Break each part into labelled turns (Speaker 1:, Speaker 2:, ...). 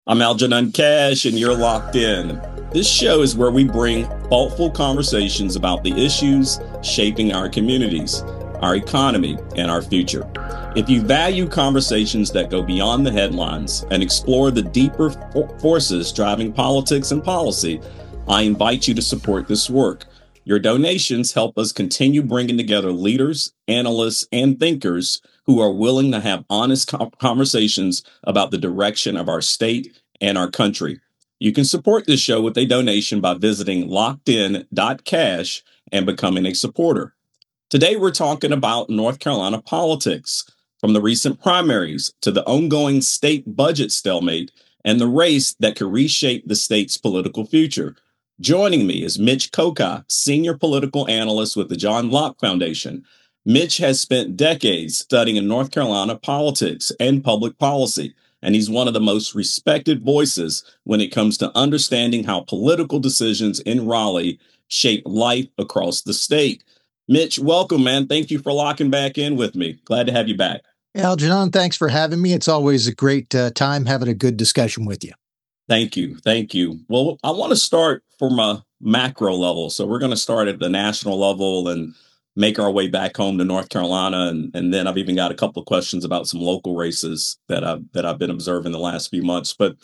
Speaker 1: I'm Algernon Cash, and you're locked in. This show is where we bring thoughtful conversations about the issues shaping our communities, our economy, and our future. If you value conversations that go beyond the headlines and explore the deeper forces driving politics and policy, I invite you to support this work. Your donations help us continue bringing together leaders, analysts, and thinkers who are willing to have honest conversations about the direction of our state and our country. You can support this show with a donation by visiting lockedin.cash and becoming a supporter. Today, we're talking about North Carolina politics, from the recent primaries to the ongoing state budget stalemate and the race that could reshape the state's political future. Joining me is Mitch Koka, senior political analyst with the John Locke Foundation. Mitch has spent decades studying in North Carolina politics and public policy, and he's one of the most respected voices when it comes to understanding how political decisions in Raleigh shape life across the state. Mitch, welcome, man. Thank you for locking back in with me. Glad to have you back.
Speaker 2: Algernon, thanks for having me. It's always a great time having a good discussion with you.
Speaker 1: Thank you. Thank you. Well, I want to start from a macro level. So we're going to start at the national level and make our way back home to North Carolina. And then I've even got a couple of questions about some local races that I've been observing the last few months. But,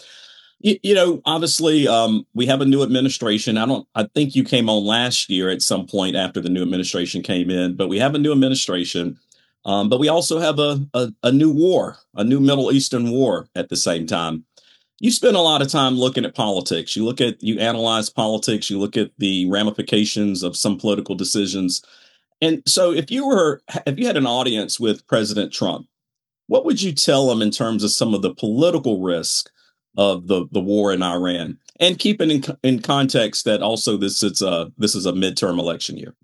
Speaker 1: obviously, we have a new administration. I think you came on last year at some point after the new administration came in, but we have a new administration. But we also have a new war, a new Middle Eastern war at the same time. You spend a lot of time looking at politics. You analyze politics, you look at the ramifications of some political decisions. And so if you had an audience with President Trump, what would you tell them in terms of some of the political risk of the war in Iran? And keeping in context that also this is a midterm election year.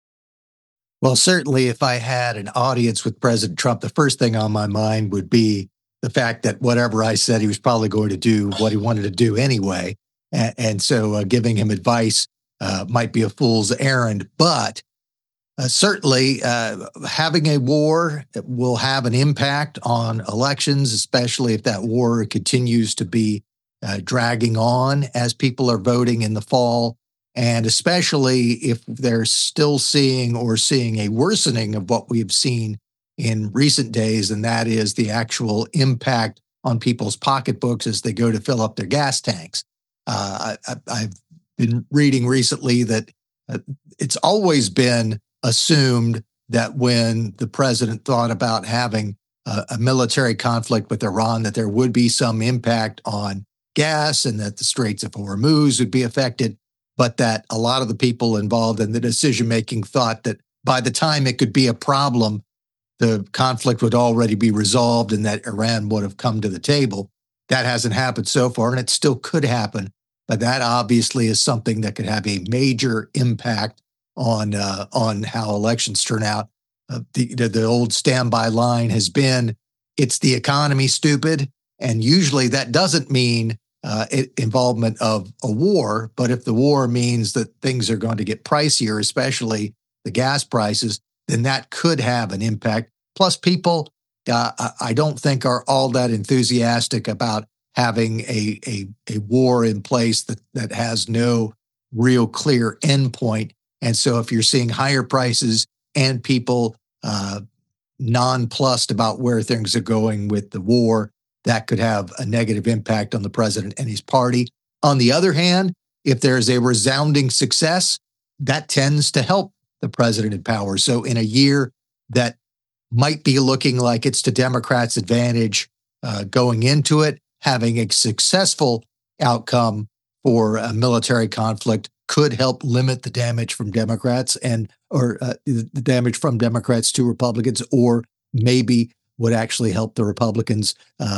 Speaker 2: Well, certainly if I had an audience with President Trump, the first thing on my mind would be the fact that whatever I said, he was probably going to do what he wanted to do anyway. And so giving him advice might be a fool's errand. But certainly having a war will have an impact on elections, especially if that war continues to be dragging on as people are voting in the fall. And especially if they're still seeing a worsening of what we've seen in recent days, and that is the actual impact on people's pocketbooks as they go to fill up their gas tanks. I've been reading recently that it's always been assumed that when the president thought about having a military conflict with Iran, that there would be some impact on gas and that the Straits of Hormuz would be affected, but that a lot of the people involved in the decision-making thought that by the time it could be a problem, the conflict would already be resolved and that Iran would have come to the table. That hasn't happened so far, and it still could happen. But that obviously is something that could have a major impact on how elections turn out. The old standby line has been, it's the economy, stupid. And usually that doesn't mean involvement of a war. But if the war means that things are going to get pricier, especially the gas prices, then that could have an impact. Plus, people, I don't think are all that enthusiastic about having a war in place that has no real clear endpoint. And so if you're seeing higher prices and people nonplussed about where things are going with the war, that could have a negative impact on the president and his party. On the other hand, if there's a resounding success, that tends to help the president in power. So in a year that might be looking like it's to Democrats' advantage going into it, having a successful outcome for a military conflict could help limit the damage from Democrats or the damage from Democrats to Republicans, or maybe would actually help the Republicans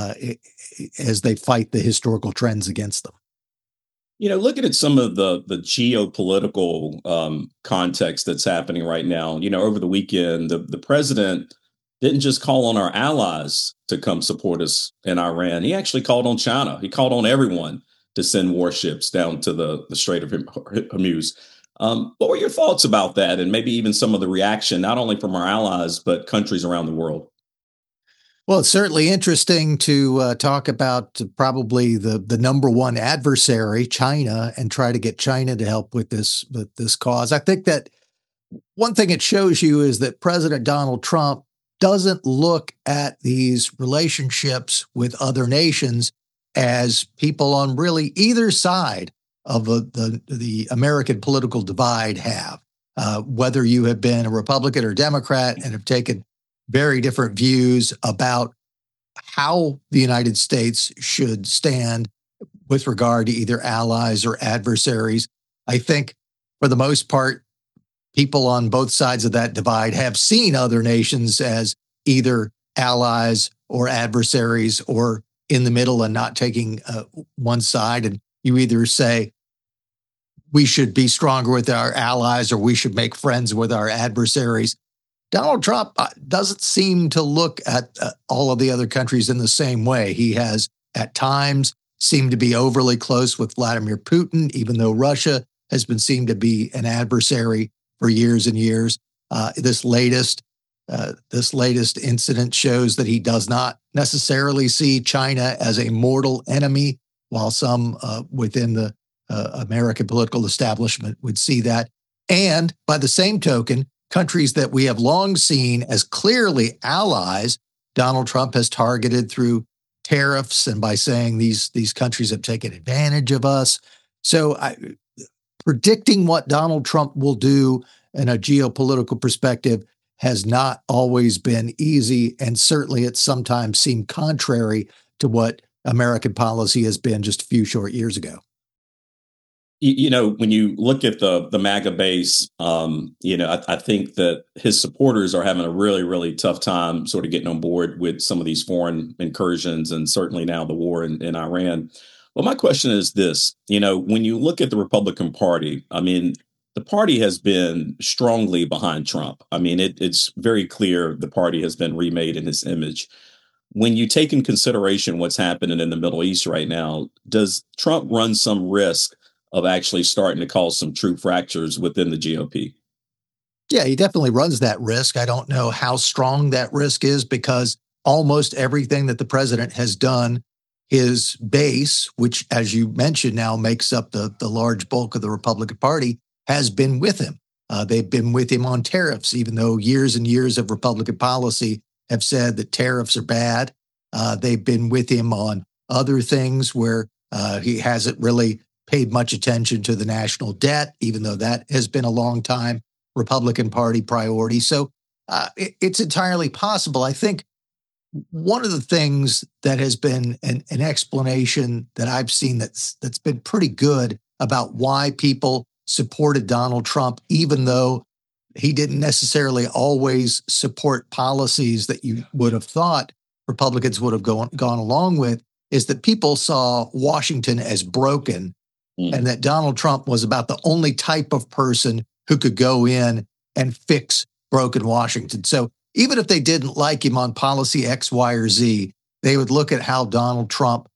Speaker 2: as they fight the historical trends against them.
Speaker 1: Looking at some of the geopolitical context that's happening right now, over the weekend, the president didn't just call on our allies to come support us in Iran. He actually called on China. He called on everyone to send warships down to the Strait of Hormuz. What were your thoughts about that, and maybe even some of the reaction, not only from our allies, but countries around the world?
Speaker 2: Well, it's certainly interesting to talk about probably the number one adversary, China, and try to get China to help with this cause. I think that one thing it shows you is that President Donald Trump doesn't look at these relationships with other nations as people on really either side of the American political divide have. Whether you have been a Republican or Democrat and have taken very different views about how the United States should stand with regard to either allies or adversaries. I think for the most part, people on both sides of that divide have seen other nations as either allies or adversaries or in the middle and not taking one side. And you either say, we should be stronger with our allies or we should make friends with our adversaries. Donald Trump doesn't seem to look at all of the other countries in the same way. He has, at times, seemed to be overly close with Vladimir Putin, even though Russia has been seen to be an adversary for years and years. This latest incident shows that he does not necessarily see China as a mortal enemy, while some within the American political establishment would see that. And by the same token, countries that we have long seen as clearly allies, Donald Trump has targeted through tariffs and by saying these countries have taken advantage of us. So predicting what Donald Trump will do in a geopolitical perspective has not always been easy, and certainly it sometimes seemed contrary to what American policy has been just a few short years ago.
Speaker 1: When you look at the MAGA base, I think that his supporters are having a really, really tough time sort of getting on board with some of these foreign incursions and certainly now the war in Iran. Well, my question is this, when you look at the Republican Party, I mean, the party has been strongly behind Trump. I mean, it's very clear the party has been remade in his image. When you take in consideration what's happening in the Middle East right now, does Trump run some risk of actually starting to cause some true fractures within the GOP?
Speaker 2: Yeah, he definitely runs that risk. I don't know how strong that risk is because almost everything that the president has done, his base, which, as you mentioned, now makes up the large bulk of the Republican Party, has been with him. They've been with him on tariffs, even though years and years of Republican policy have said that tariffs are bad. They've been with him on other things where he hasn't really paid much attention to the national debt, even though that has been a long time Republican Party priority. So it's entirely possible. I think one of the things that has been an explanation that I've seen that's been pretty good about why people supported Donald Trump, even though he didn't necessarily always support policies that you would have thought Republicans would have gone along with, is that people saw Washington as broken and that Donald Trump was about the only type of person who could go in and fix broken Washington. So even if they didn't like him on policy X, Y, or Z, they would look at how Donald Trump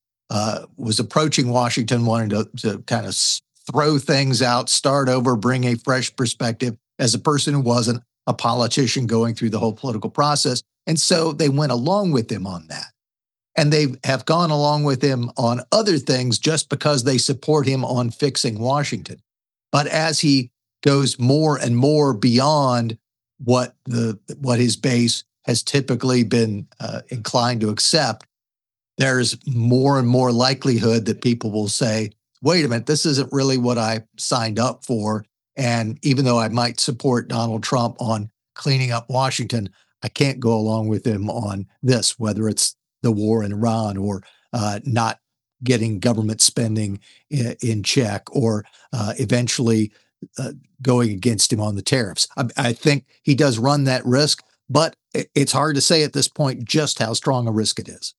Speaker 2: was approaching Washington, wanting to kind of throw things out, start over, bring a fresh perspective as a person who wasn't a politician going through the whole political process. And so they went along with him on that. And they have gone along with him on other things just because they support him on fixing Washington. But as he goes more and more beyond what his base has typically been inclined to accept, there's more and more likelihood that people will say, wait a minute, this isn't really what I signed up for. And even though I might support Donald Trump on cleaning up Washington, I can't go along with him on this, whether it's the war in Iran or not getting government spending in check or eventually going against him on the tariffs. I think he does run that risk, but it's hard to say at this point just how strong a risk it is.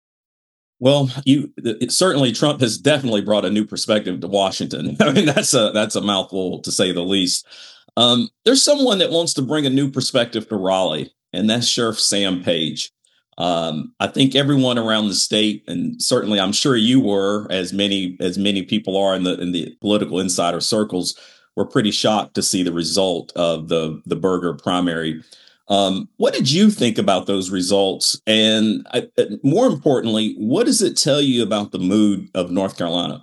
Speaker 1: Well, certainly Trump has definitely brought a new perspective to Washington. I mean, that's a mouthful to say the least. There's someone that wants to bring a new perspective to Raleigh, and that's Sheriff Sam Page. I think everyone around the state, and certainly I'm sure you were, as many people are in the political insider circles, were pretty shocked to see the result of the Berger primary. What did you think about those results? And more importantly, what does it tell you about the mood of North Carolina?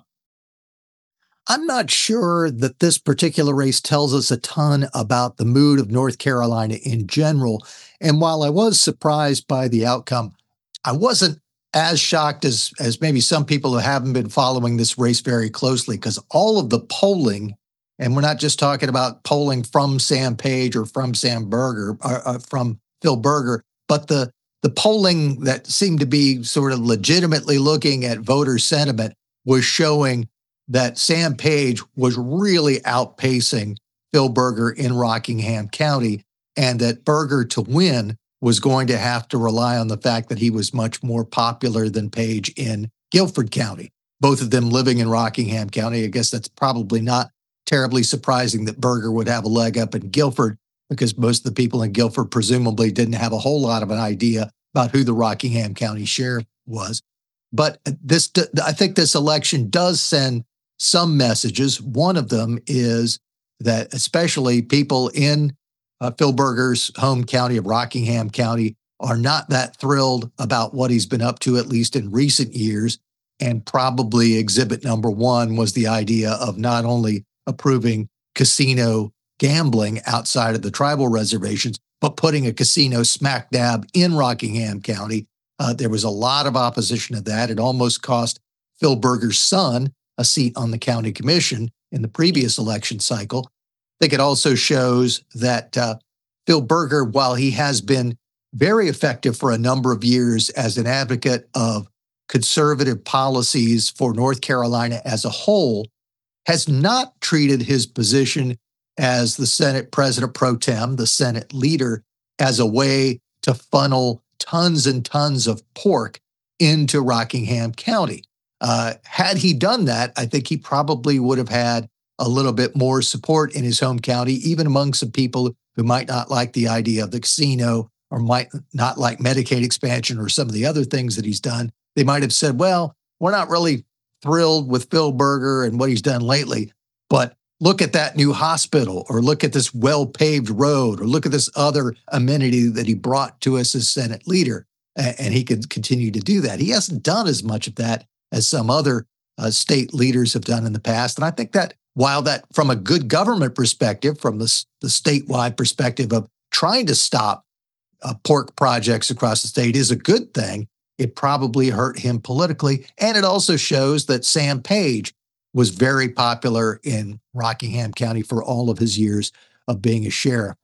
Speaker 2: I'm not sure that this particular race tells us a ton about the mood of North Carolina in general. And while I was surprised by the outcome, I wasn't as shocked as maybe some people who haven't been following this race very closely, because all of the polling, and we're not just talking about polling from Sam Page or from Sam Berger, from Phil Berger, but the polling that seemed to be sort of legitimately looking at voter sentiment was showing that Sam Page was really outpacing Phil Berger in Rockingham County, and that Berger to win was going to have to rely on the fact that he was much more popular than Page in Guilford County. Both of them living in Rockingham County. I guess that's probably not terribly surprising that Berger would have a leg up in Guilford, because most of the people in Guilford presumably didn't have a whole lot of an idea about who the Rockingham County sheriff was. But I think this election does send some messages. One of them is that especially people in Phil Berger's home county of Rockingham County are not that thrilled about what he's been up to, at least in recent years. And probably exhibit number one was the idea of not only approving casino gambling outside of the tribal reservations, but putting a casino smack dab in Rockingham County. There was a lot of opposition to that. It almost cost Phil Berger's son a seat on the county commission in the previous election cycle. I think it also shows that Phil Berger, while he has been very effective for a number of years as an advocate of conservative policies for North Carolina as a whole, has not treated his position as the Senate President pro tem, the Senate leader, as a way to funnel tons and tons of pork into Rockingham County. Had he done that, I think he probably would have had a little bit more support in his home county, even among some people who might not like the idea of the casino or might not like Medicaid expansion or some of the other things that he's done. They might have said, well, we're not really thrilled with Phil Berger and what he's done lately, but look at that new hospital, or look at this well-paved road, or look at this other amenity that he brought to us as Senate leader. And he could continue to do that. He hasn't done as much of that as some other state leaders have done in the past. And I think that while that, from a good government perspective, from the statewide perspective of trying to stop pork projects across the state is a good thing, it probably hurt him politically. And it also shows that Sam Page was very popular in Rockingham County for all of his years of being a sheriff.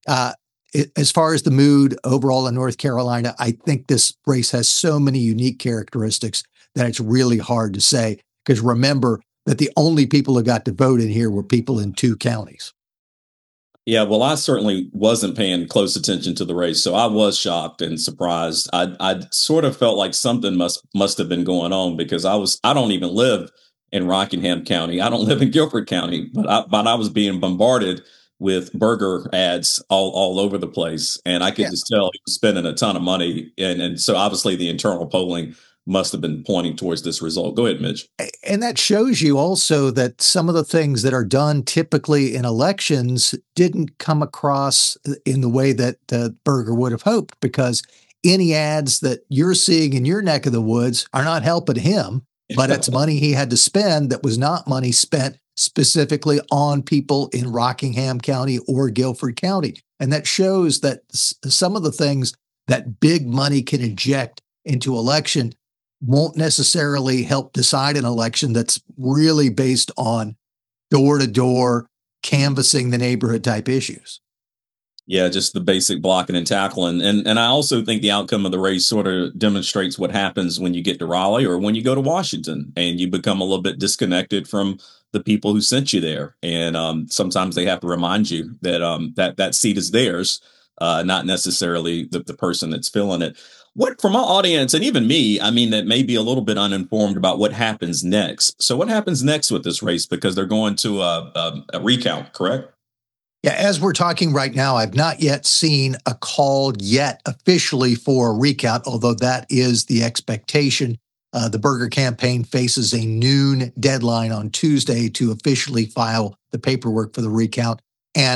Speaker 2: As far as the mood overall in North Carolina, I think this race has so many unique characteristics that it's really hard to say. Because remember that the only people who got to vote in here were people in 2 counties.
Speaker 1: Yeah, well, I certainly wasn't paying close attention to the race, so I was shocked and surprised. I sort of felt like something must have been going on, because I don't even live in Rockingham County. I don't live in Guilford County, but I was being bombarded with Berger ads all over the place, and I could just tell he was spending a ton of money, and so obviously the internal polling must have been pointing towards this result. Go ahead, Mitch.
Speaker 2: And that shows you also that some of the things that are done typically in elections didn't come across in the way that Berger would have hoped, because any ads that you're seeing in your neck of the woods are not helping him, but it's money he had to spend that was not money spent specifically on people in Rockingham County or Guilford County. And that shows that some of the things that big money can inject into election won't necessarily help decide an election that's really based on door-to-door canvassing the neighborhood type issues.
Speaker 1: Yeah, just the basic blocking and tackling. And I also think the outcome of the race sort of demonstrates what happens when you get to Raleigh or when you go to Washington and you become a little bit disconnected from the people who sent you there. And sometimes they have to remind you that that seat is theirs, not necessarily the person that's filling it. What, from our audience, and even me, I mean, that may be a little bit uninformed about what happens next. So what happens next with this race? Because they're going to a recount, correct?
Speaker 2: Yeah, as we're talking right now, I've not yet seen a call yet officially for a recount, although that is the expectation. The Berger campaign faces a noon deadline on Tuesday to officially file the paperwork for the recount. And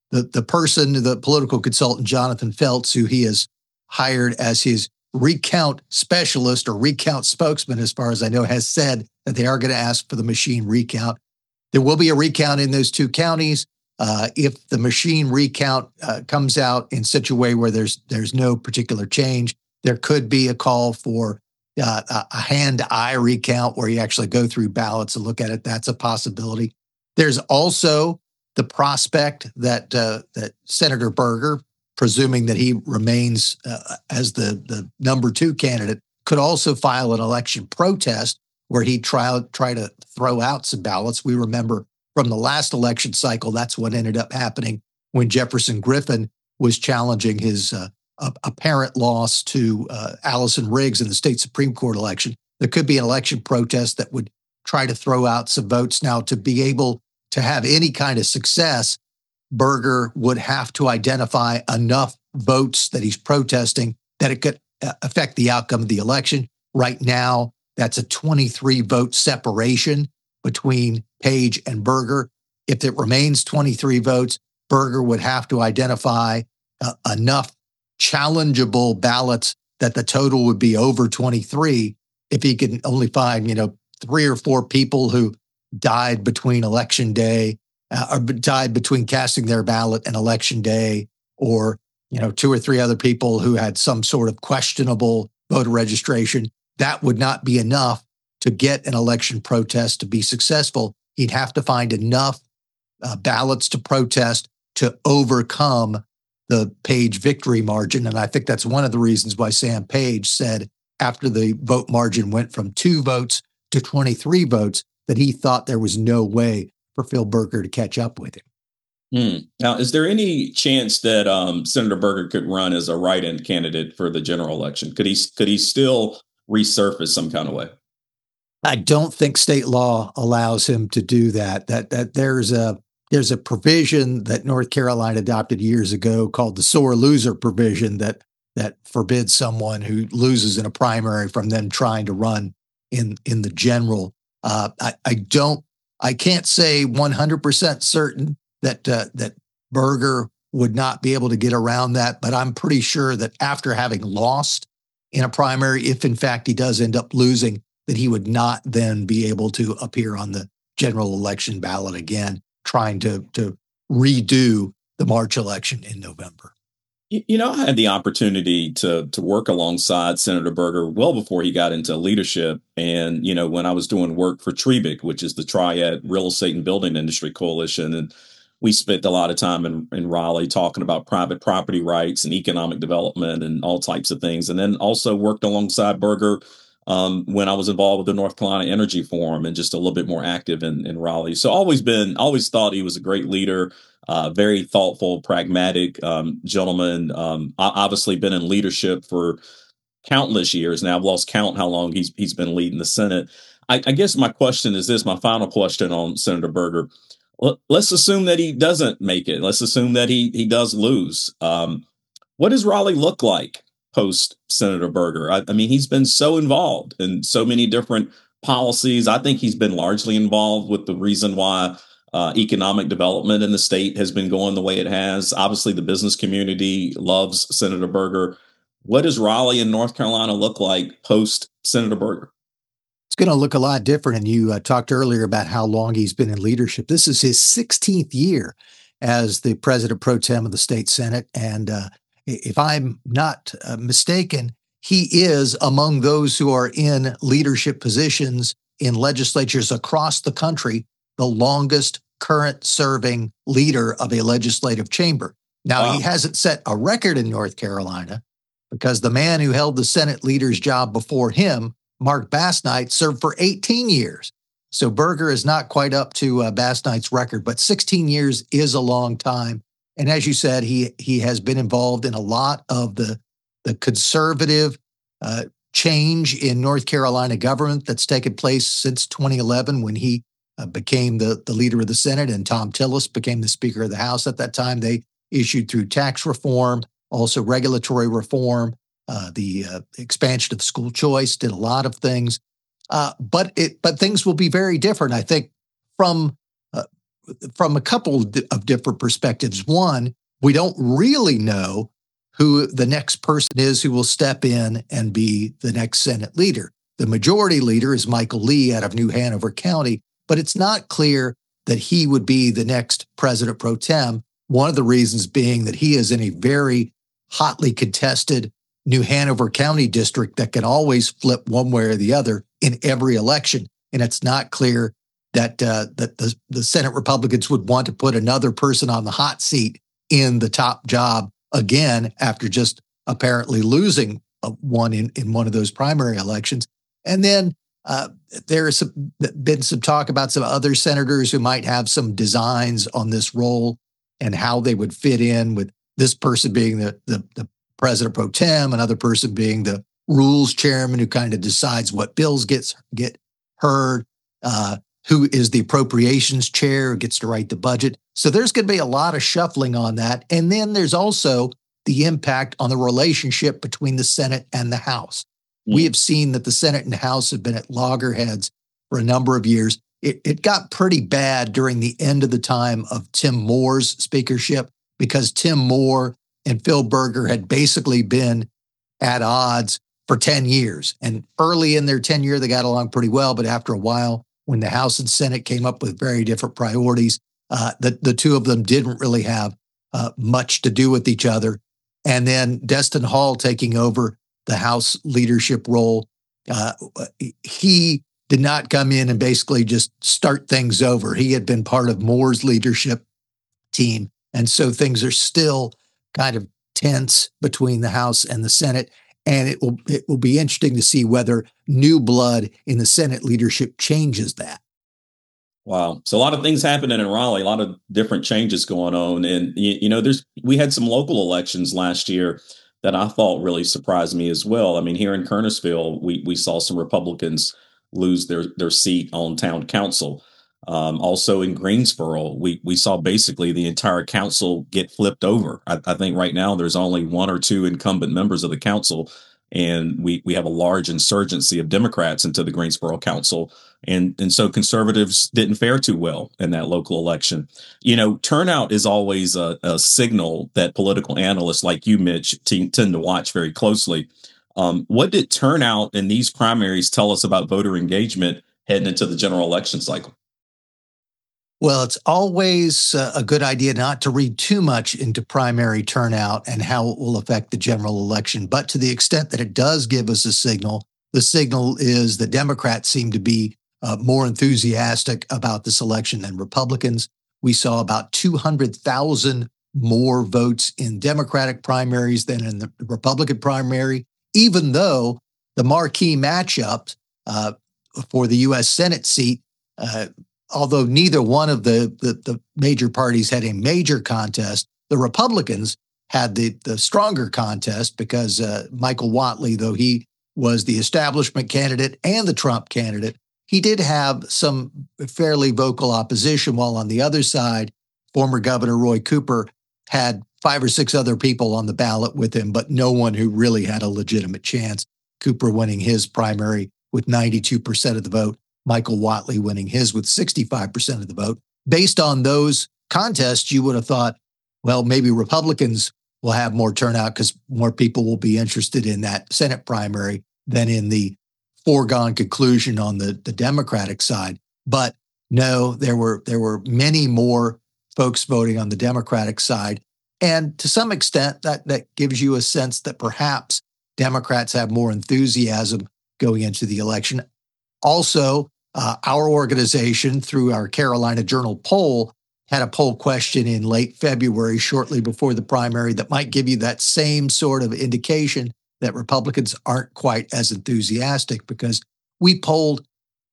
Speaker 2: the person, the political consultant, Jonathan Feltz, who he has hired as his recount specialist or recount spokesman, as far as I know, has said that they are going to ask for the machine recount. There will be a recount in those 2 counties. If the machine recount comes out in such a way where there's no particular change, there could be a call for a hand-eye recount where you actually go through ballots and look at it. That's a possibility. There's also the prospect that that Senator Berger, presuming that he remains as the number 2 candidate, could also file an election protest where he'd try to throw out some ballots. We remember from the last election cycle, that's what ended up happening when Jefferson Griffin was challenging his apparent loss to Allison Riggs in the state Supreme Court election. There could be an election protest that would try to throw out some votes. Now, to be able to have any kind of success, Berger would have to identify enough votes that he's protesting that it could affect the outcome of the election. Right now, that's a 23 vote separation between Page and Berger. If it remains 23 votes, Berger would have to identify enough challengeable ballots that the total would be over 23. If he can only find, 3 or 4 people who died between election day or died between casting their ballot and election day, or 2 or 3 other people who had some sort of questionable voter registration, that would not be enough to get an election protest to be successful. He'd have to find enough ballots to protest to overcome the Page victory margin. And I think that's one of the reasons why Sam Page said after the vote margin went from 2 votes to 23 votes that he thought there was no way for Phil Berger to catch up with him.
Speaker 1: Now, is there any chance that Senator Berger could run as a write-in candidate for the general election? Could he still resurface some kind of way?
Speaker 2: I don't think state law allows him to do that. That there's a provision that North Carolina adopted years ago called the sore loser provision that forbids someone who loses in a primary from them trying to run in the general. I can't say 100% certain that Berger would not be able to get around that, but I'm pretty sure that after having lost in a primary, if in fact he does end up losing, that he would not then be able to appear on the general election ballot again, trying to redo the March election in November.
Speaker 1: I had the opportunity to work alongside Senator Berger well before he got into leadership. And, when I was doing work for TREBIC, which is the Triad Real Estate and Building Industry Coalition, and we spent a lot of time in Raleigh talking about private property rights and economic development and all types of things. And then also worked alongside Berger when I was involved with the North Carolina Energy Forum and just a little bit more active in Raleigh. So always thought he was a great leader, very thoughtful, pragmatic gentleman. Obviously been in leadership for countless years now. I've lost count how long he's been leading the Senate. I guess my question is this, my final question on Senator Berger. Let's assume that he doesn't make it. Let's assume that he does lose. What does Raleigh look like post Senator Berger? I mean, he's been so involved in so many different policies. I think he's been largely involved with the reason why economic development in the state has been going the way it has. Obviously, the business community loves Senator Berger. What does Raleigh and North Carolina look like post Senator Berger?
Speaker 2: It's going to look a lot different. And you talked earlier about how long he's been in leadership. This is his 16th year as the president pro tem of the state Senate. And if I'm not mistaken, he is among those who are in leadership positions in legislatures across the country, the longest current serving leader of a legislative chamber. Now, wow. He hasn't set a record in North Carolina because the man who held the Senate leader's job before him, Mark Bass-Knight, served for 18 years. So Berger is not quite up to Bass-Knight's record, but 16 years is a long time. And as you said, he has been involved in a lot of the conservative change in North Carolina government that's taken place since 2011 when he became the leader of the Senate and Tom Tillis became the Speaker of the House at that time. They issued through tax reform, also regulatory reform, the expansion of school choice, did a lot of things. But things will be very different, I think, from from a couple of different perspectives. One, we don't really know who the next person is who will step in and be the next Senate leader. The majority leader is Michael Lee out of New Hanover County, but it's not clear that he would be the next president pro tem. One of the reasons being that he is in a very hotly contested New Hanover County district that can always flip one way or the other in every election. And it's not clear that the Senate Republicans would want to put another person on the hot seat in the top job again after just apparently losing one in one of those primary elections. And then there's been some talk about some other senators who might have some designs on this role and how they would fit in, with this person being the president pro tem, another person being the rules chairman who kind of decides what bills get heard, who is the appropriations chair who gets to write the budget. So there's going to be a lot of shuffling on that. And then there's also the impact on the relationship between the Senate and the House. We have seen that the Senate and House have been at loggerheads for a number of years. It got pretty bad during the end of the time of Tim Moore's speakership, because Tim Moore and Phil Berger had basically been at odds for 10 years. And early in their tenure, they got along pretty well. But after a while, when the House and Senate came up with very different priorities, the two of them didn't really have much to do with each other. And then Destin Hall taking over the House leadership role, he did not come in and basically just start things over. He had been part of Moore's leadership team. And so things are still kind of tense between the House and the Senate. And it will be interesting to see whether new blood in the Senate leadership changes that.
Speaker 1: Wow. So a lot of things happening in Raleigh, a lot of different changes going on. And, we had some local elections last year that I thought really surprised me as well. I mean, here in Kernersville, we saw some Republicans lose their seat on town council. Also in Greensboro, we saw basically the entire council get flipped over. I think right now there's only one or two incumbent members of the council, and we have a large insurgency of Democrats into the Greensboro council. And so conservatives didn't fare too well in that local election. Turnout is always a signal that political analysts like you, Mitch, tend to watch very closely. What did turnout in these primaries tell us about voter engagement heading into the general election cycle?
Speaker 2: Well, it's always a good idea not to read too much into primary turnout and how it will affect the general election. But to the extent that it does give us a signal, the signal is that Democrats seem to be more enthusiastic about this election than Republicans. We saw about 200,000 more votes in Democratic primaries than in the Republican primary, even though the marquee matchup for the U.S. Senate seat, although neither one of the major parties had a major contest, the Republicans had the stronger contest because Michael Whatley, though he was the establishment candidate and the Trump candidate, he did have some fairly vocal opposition, while on the other side, former Governor Roy Cooper had 5 or 6 other people on the ballot with him, but no one who really had a legitimate chance. Cooper winning his primary with 92% of the vote, Michael Whatley winning his with 65% of the vote. Based on those contests, you would have thought, well, maybe Republicans will have more turnout because more people will be interested in that Senate primary than in the foregone conclusion on the Democratic side. But no, there were many more folks voting on the Democratic side. And to some extent, that gives you a sense that perhaps Democrats have more enthusiasm going into the election. Also, our organization, through our Carolina Journal poll, had a poll question in late February, shortly before the primary, that might give you that same sort of indication that Republicans aren't quite as enthusiastic, because we polled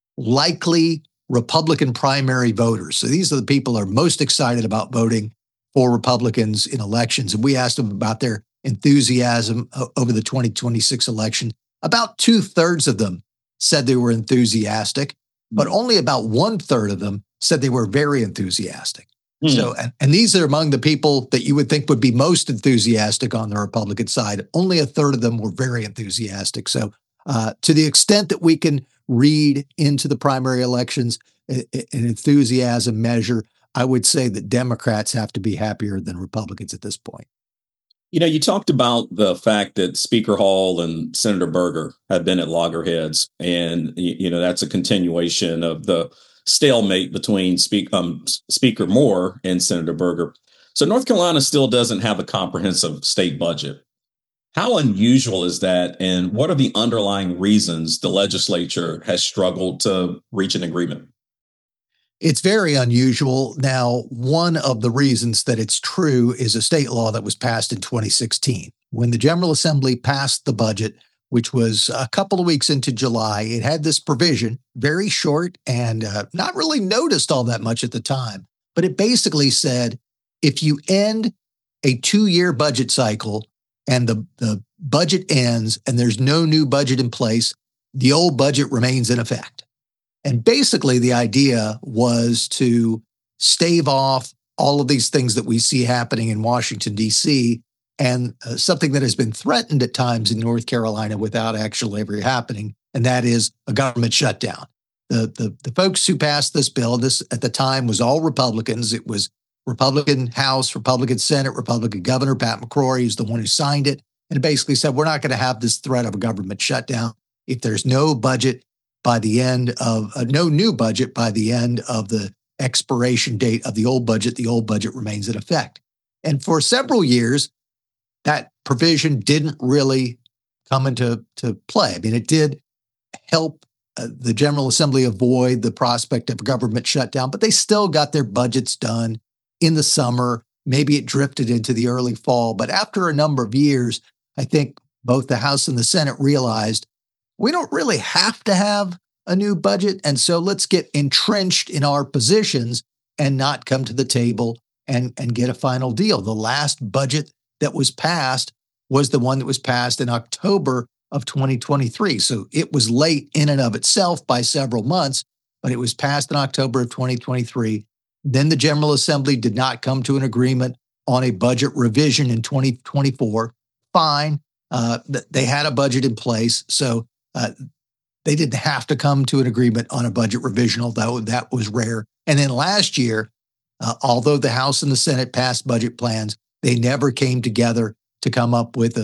Speaker 2: likely Republican primary voters. So these are the people who are most excited about voting for Republicans in elections. And we asked them about their enthusiasm over the 2026 election. About 2/3 of them said they were enthusiastic, but only about 1/3 of them said they were very enthusiastic. So, and these are among the people that you would think would be most enthusiastic on the Republican side. Only 1/3 of them were very enthusiastic. So to the extent that we can read into the primary elections an enthusiasm measure, I would say that Democrats have to be happier than Republicans at this point.
Speaker 1: You talked about the fact that Speaker Hall and Senator Berger have been at loggerheads, and that's a continuation of the stalemate between Speaker Moore and Senator Berger. So North Carolina still doesn't have a comprehensive state budget. How unusual is that, and what are the underlying reasons the legislature has struggled to reach an agreement?
Speaker 2: It's very unusual. Now, one of the reasons that it's true is a state law that was passed in 2016. When the General Assembly passed the budget, which was a couple of weeks into July, it had this provision, very short and not really noticed all that much at the time. But it basically said, if you end a 2-year budget cycle and the budget ends and there's no new budget in place, the old budget remains in effect. And basically, the idea was to stave off all of these things that we see happening in Washington, D.C., and something that has been threatened at times in North Carolina without actually ever happening, and that is a government shutdown. The folks who passed this bill, this at the time was all Republicans. It was Republican House, Republican Senate, Republican Governor. Pat McCrory is the one who signed it. And it basically said, we're not going to have this threat of a government shutdown if there's no budget by the end of no new budget by the end of the expiration date of the old budget remains in effect. And for several years, that provision didn't really come into play. I mean, it did help the General Assembly avoid the prospect of a government shutdown, but they still got their budgets done in the summer. Maybe it drifted into the early fall. But after a number of years, I think both the House and the Senate realized we don't really have to have a new budget. And so let's get entrenched in our positions and not come to the table and get a final deal. The last budget that was passed was the one that was passed in October of 2023. So it was late in and of itself by several months, but it was passed in October of 2023. Then the General Assembly did not come to an agreement on a budget revision in 2024. Fine. They had a budget in place. So they didn't have to come to an agreement on a budget revision, although that was rare. And then last year, although the House and the Senate passed budget plans, they never came together to come up with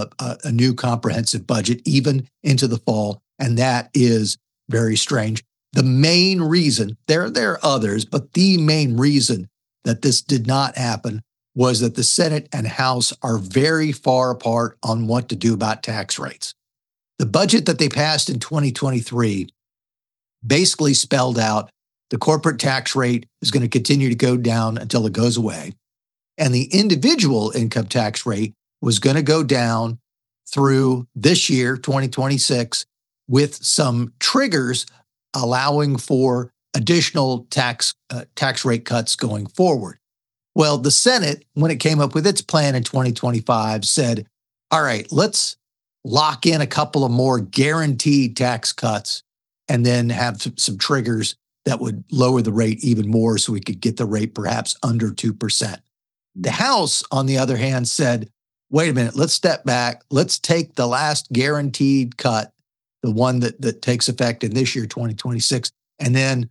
Speaker 2: a new comprehensive budget, even into the fall. And that is very strange. The main reason, there are others, but the main reason that this did not happen was that the Senate and House are very far apart on what to do about tax rates. The budget that they passed in 2023 basically spelled out the corporate tax rate is going to continue to go down until it goes away. And the individual income tax rate was going to go down through this year, 2026, with some triggers allowing for additional tax rate cuts going forward. Well, the Senate, when it came up with its plan in 2025, said, all right, let's lock in a couple of more guaranteed tax cuts and then have some triggers that would lower the rate even more so we could get the rate perhaps under 2%. The House, on the other hand, said, wait a minute, let's step back. Let's take the last guaranteed cut, the one that takes effect in this year, 2026, and then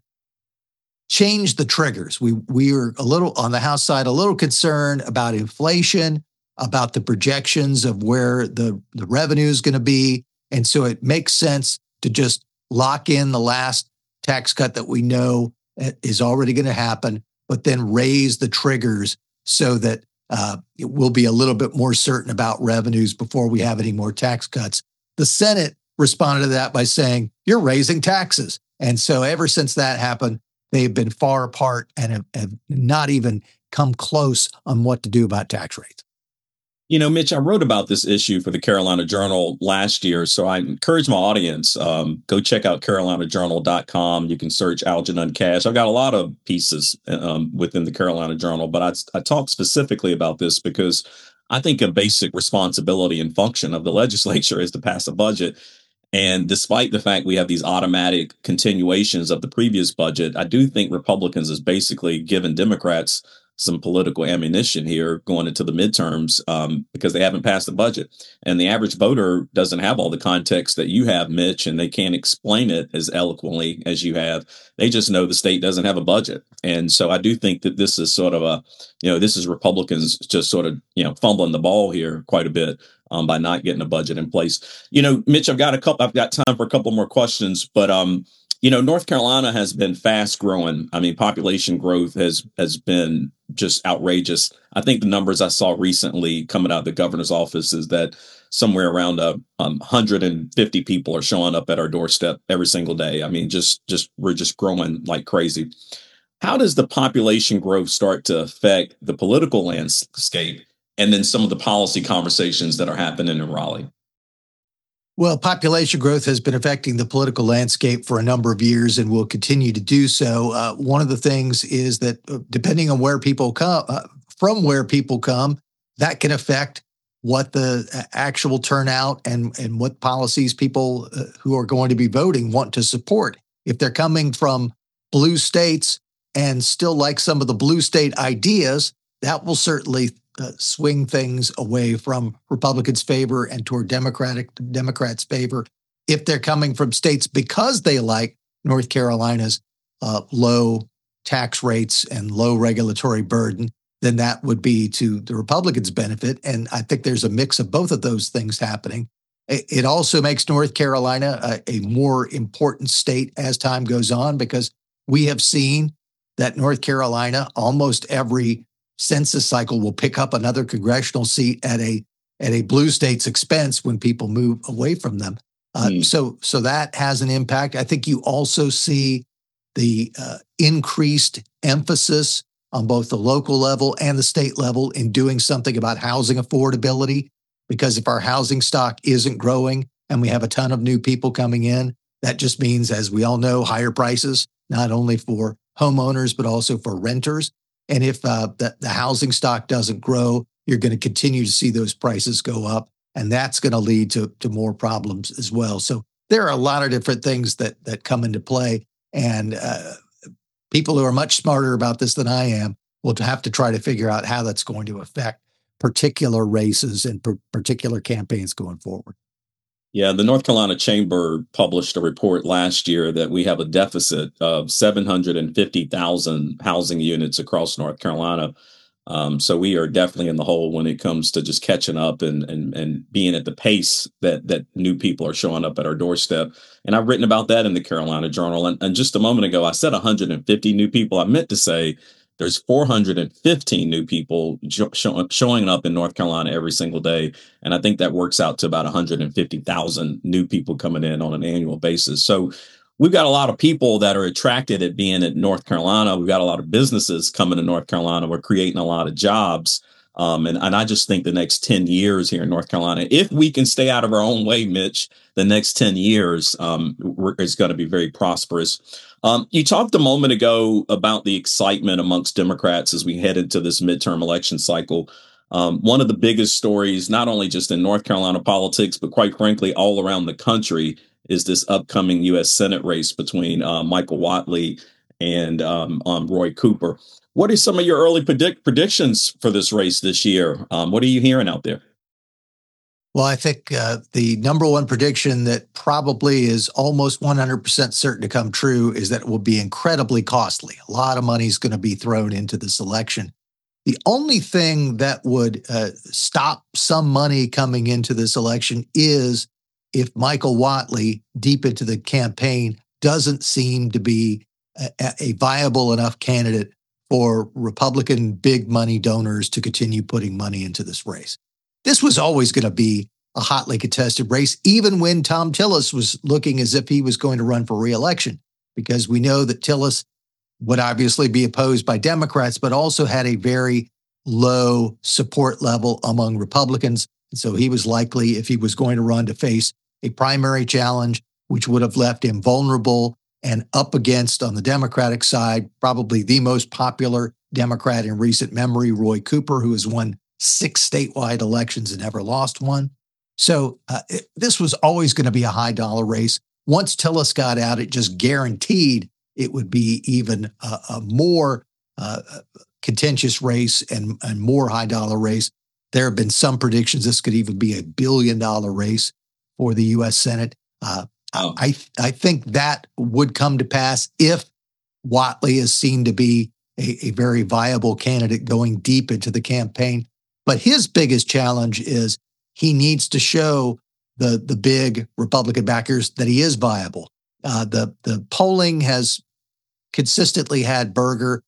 Speaker 2: change the triggers. We are a little, on the House side, a little concerned about inflation, about the projections of where the revenue is going to be. And so it makes sense to just lock in the last tax cut that we know is already going to happen, but then raise the triggers so that it will be a little bit more certain about revenues before we have any more tax cuts. The Senate responded to that by saying, you're raising taxes. And so ever since that happened, they've been far apart and have not even come close on what to do about tax rates.
Speaker 1: Mitch, I wrote about this issue for the Carolina Journal last year, so I encourage my audience, go check out carolinajournal.com. You can search Algernon Cash. I've got a lot of pieces within the Carolina Journal, but I talk specifically about this because I think a basic responsibility and function of the legislature is to pass a budget. And despite the fact we have these automatic continuations of the previous budget, I do think Republicans has basically given Democrats some political ammunition here going into the midterms because they haven't passed the budget. And the average voter doesn't have all the context that you have, Mitch, and they can't explain it as eloquently as you have. They just know the state doesn't have a budget. And so I do think that this is sort of this is Republicans just sort of, fumbling the ball here quite a bit by not getting a budget in place. Mitch, I've got time for a couple more questions, but North Carolina has been fast growing. I mean, population growth has been just outrageous. I think the numbers I saw recently coming out of the governor's office is that somewhere around 150 people are showing up at our doorstep every single day. I mean, we're just growing like crazy. How does the population growth start to affect the political landscape and then some of the policy conversations that are happening in Raleigh?
Speaker 2: Well, population growth has been affecting the political landscape for a number of years and will continue to do so. One of the things is that depending on where people come, that can affect what the actual turnout and what policies people who are going to be voting want to support. If they're coming from blue states and still like some of the blue state ideas, that will certainly swing things away from Republicans' favor and toward Democrats' favor. If they're coming from states because they like North Carolina's low tax rates and low regulatory burden, then that would be to the Republicans' benefit. And I think there's a mix of both of those things happening. It also makes North Carolina a more important state as time goes on, because we have seen that North Carolina, almost every census cycle, will pick up another congressional seat at a blue state's expense when people move away from them. So that has an impact. I think you also see the increased emphasis on both the local level and the state level in doing something about housing affordability, because if our housing stock isn't growing and we have a ton of new people coming in, that just means, as we all know, higher prices, not only for homeowners, but also for renters. And if the housing stock doesn't grow, you're going to continue to see those prices go up, and that's going to lead to more problems as well. So there are a lot of different things that come into play, and people who are much smarter about this than I am will have to try to figure out how that's going to affect particular races and particular campaigns going forward.
Speaker 1: Yeah, the North Carolina Chamber published a report last year that we have a deficit of 750,000 housing units across North Carolina. So we are definitely in the hole when it comes to just catching up and being at the pace that new people are showing up at our doorstep. And I've written about that in the Carolina Journal. And just a moment ago, I said 150 new people. I meant to say there's 415 new people showing up in North Carolina every single day. And I think that works out to about 150,000 new people coming in on an annual basis. So we've got a lot of people that are attracted at being in North Carolina. We've got a lot of businesses coming to North Carolina. We're creating a lot of jobs. And I just think the next 10 years here in North Carolina, if we can stay out of our own way, Mitch, the next 10 years is going to be very prosperous. You talked a moment ago about the excitement amongst Democrats as we head into this midterm election cycle. One of the biggest stories, not only just in North Carolina politics, but quite frankly, all around the country, is this upcoming U.S. Senate race between Michael Whatley and Roy Cooper. What are some of your early predictions for this race this year? What are you hearing out there?
Speaker 2: Well, I think the number one prediction that probably is almost 100% certain to come true is that it will be incredibly costly. A lot of money is going to be thrown into this election. The only thing that would stop some money coming into this election is if Michael Whatley, deep into the campaign, doesn't seem to be a viable enough candidate for Republican big money donors to continue putting money into this race. This was always going to be a hotly contested race, even when Thom Tillis was looking as if he was going to run for re-election, because we know that Tillis would obviously be opposed by Democrats, but also had a very low support level among Republicans. And so he was likely, if he was going to run, to face a primary challenge, which would have left him vulnerable and up against, on the Democratic side, probably the most popular Democrat in recent memory, Roy Cooper, who has won 6 statewide elections and never lost one. So this was always going to be a high dollar race. Once Tillis got out, it just guaranteed it would be even a more contentious race and more high dollar race. There have been some predictions this could even be $1 billion race for the U.S. Senate. I think that would come to pass if Whatley is seen to be a very viable candidate going deep into the campaign. But his biggest challenge is he needs to show the big Republican backers that he is viable. The polling has consistently had Cooper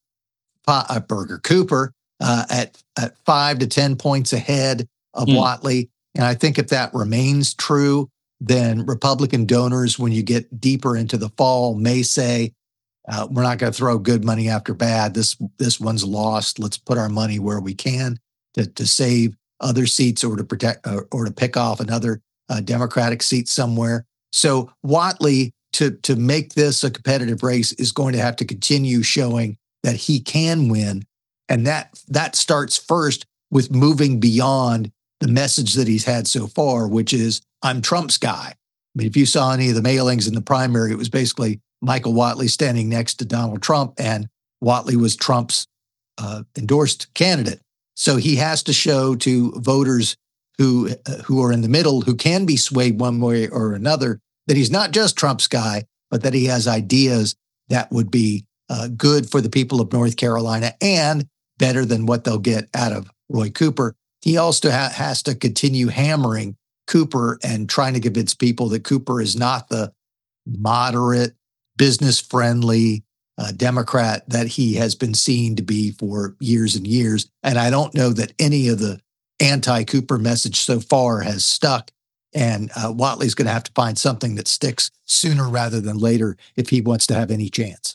Speaker 2: at 5 to 10 points ahead of Whatley. And I think if that remains true, then Republican donors, when you get deeper into the fall, may say, we're not going to throw good money after bad. This one's lost. Let's put our money where we can to save other seats or to protect or to pick off another Democratic seat somewhere. So Whatley, to make this a competitive race, is going to have to continue showing that he can win. And that starts first with moving beyond the message that he's had so far, which is, I'm Trump's guy. I mean, if you saw any of the mailings in the primary, it was basically Michael Whatley standing next to Donald Trump, and Whatley was Trump's endorsed candidate. So he has to show to voters who are in the middle, who can be swayed one way or another, that he's not just Trump's guy, but that he has ideas that would be good for the people of North Carolina and better than what they'll get out of Roy Cooper. He also has to continue hammering Cooper and trying to convince people that Cooper is not the moderate, business-friendly Democrat that he has been seen to be for years and years. And I don't know that any of the anti-Cooper message so far has stuck. And Whatley's going to have to find something that sticks sooner rather than later if he wants to have any chance.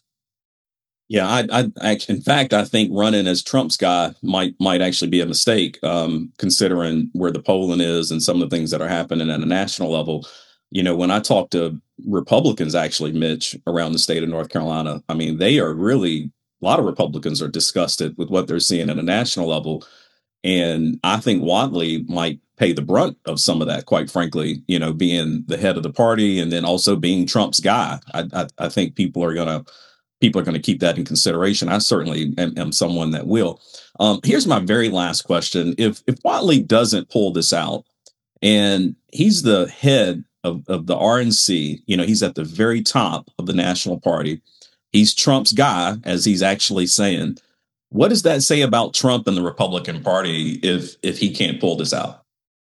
Speaker 1: Yeah, in fact, I think running as Trump's guy might actually be a mistake, considering where the polling is and some of the things that are happening at a national level. You know, when I talk to Republicans, actually, Mitch, around the state of North Carolina, I mean, they are really, a lot of Republicans are disgusted with what they're seeing at a national level. And I think Whatley might pay the brunt of some of that, quite frankly, you know, being the head of the party and then also being Trump's guy. I think people are going to keep that in consideration. I certainly am someone that will. Here's my very last question. If Whatley doesn't pull this out, and he's the head of the RNC, you know, he's at the very top of the national party, he's Trump's guy, as he's actually saying, what does that say about Trump and the Republican Party if he can't pull this out?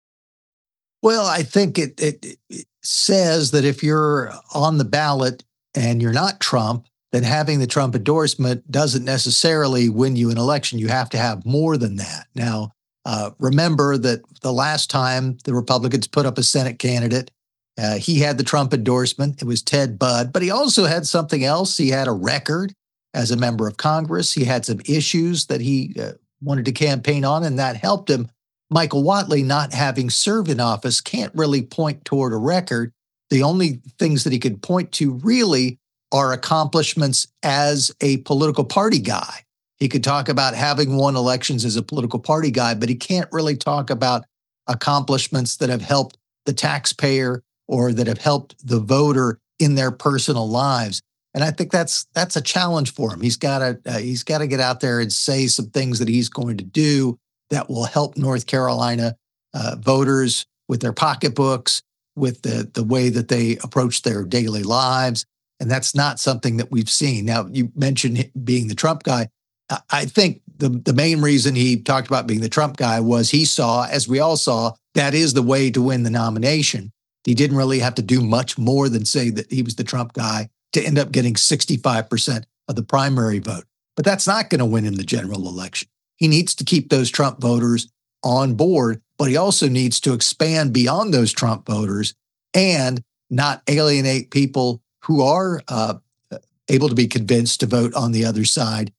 Speaker 2: Well, I think it says that if you're on the ballot and you're not Trump, then having the Trump endorsement doesn't necessarily win you an election. You have to have more than that. Now, remember that the last time the Republicans put up a Senate candidate, he had the Trump endorsement. It was Ted Budd, but he also had something else. He had a record as a member of Congress. He had some issues that he wanted to campaign on, and that helped him. Michael Whatley, not having served in office, can't really point toward a record. The only things that he could point to really are accomplishments as a political party guy. He could talk about having won elections as a political party guy, but he can't really talk about accomplishments that have helped the taxpayer or that have helped the voter in their personal lives. And I think that's a challenge for him. He's got to get out there and say some things that he's going to do that will help North Carolina voters with their pocketbooks, with the way that they approach their daily lives. And that's not something that we've seen. Now, you mentioned being the Trump guy. I think the main reason he talked about being the Trump guy was he saw, as we all saw, that is the way to win the nomination. He didn't really have to do much more than say that he was the Trump guy to end up getting 65% of the primary vote. But that's not going to win him the general election. He needs to keep those Trump voters on board, but he also needs to expand beyond those Trump voters and not alienate people who are able to be convinced to vote on the other side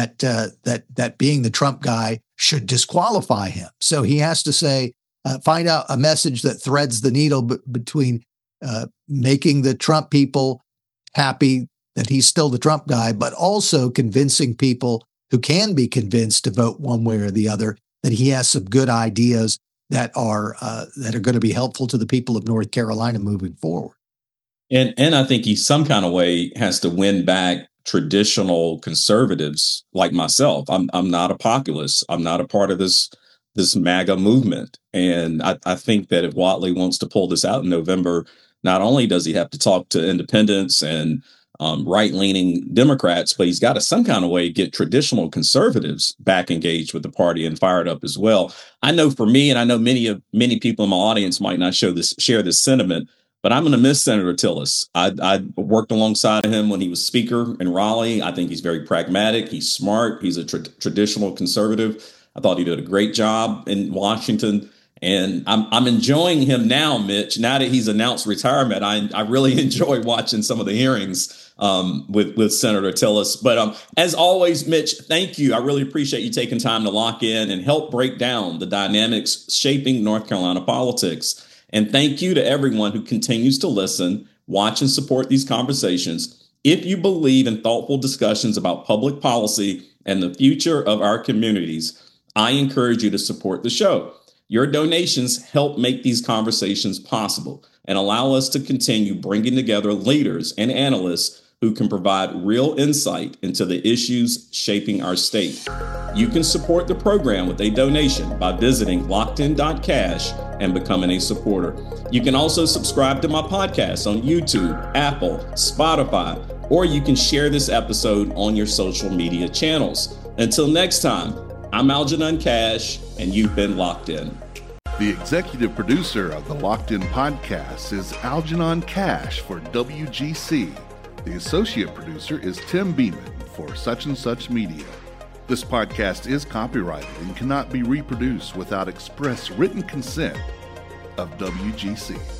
Speaker 2: that being the Trump guy should disqualify him. So he has to say, find out a message that threads the needle between making the Trump people happy that he's still the Trump guy, but also convincing people who can be convinced to vote one way or the other that he has some good ideas that are going to be helpful to the people of North Carolina moving forward.
Speaker 1: And I think he some kind of way has to win back traditional conservatives like myself. I'm not a populist. I'm not a part of this MAGA movement. And I think that if Whatley wants to pull this out in November, not only does he have to talk to independents and right-leaning Democrats, but he's got to some kind of way get traditional conservatives back engaged with the party and fired up as well. I know for me, and I know many people in my audience might not share this sentiment, but I'm going to miss Senator Tillis. I worked alongside him when he was speaker in Raleigh. I think he's very pragmatic. He's smart. He's a traditional conservative. I thought he did a great job in Washington. And I'm enjoying him now, Mitch. Now that he's announced retirement, I really enjoy watching some of the hearings with Senator Tillis. But as always, Mitch, thank you. I really appreciate you taking time to lock in and help break down the dynamics shaping North Carolina politics. And thank you to everyone who continues to listen, watch, and support these conversations. If you believe in thoughtful discussions about public policy and the future of our communities, I encourage you to support the show. Your donations help make these conversations possible and allow us to continue bringing together leaders and analysts who can provide real insight into the issues shaping our state. You can support the program with a donation by visiting lockedin.cash and becoming a supporter. You can also subscribe to my podcast on YouTube, Apple, Spotify, or you can share this episode on your social media channels. Until next time, I'm Algernon Cash, and you've been Locked In.
Speaker 3: The executive producer of the Locked In podcast is Algernon Cash for WGC. The associate producer is Tim Beeman for Such and Such Media. This podcast is copyrighted and cannot be reproduced without express written consent of WGC.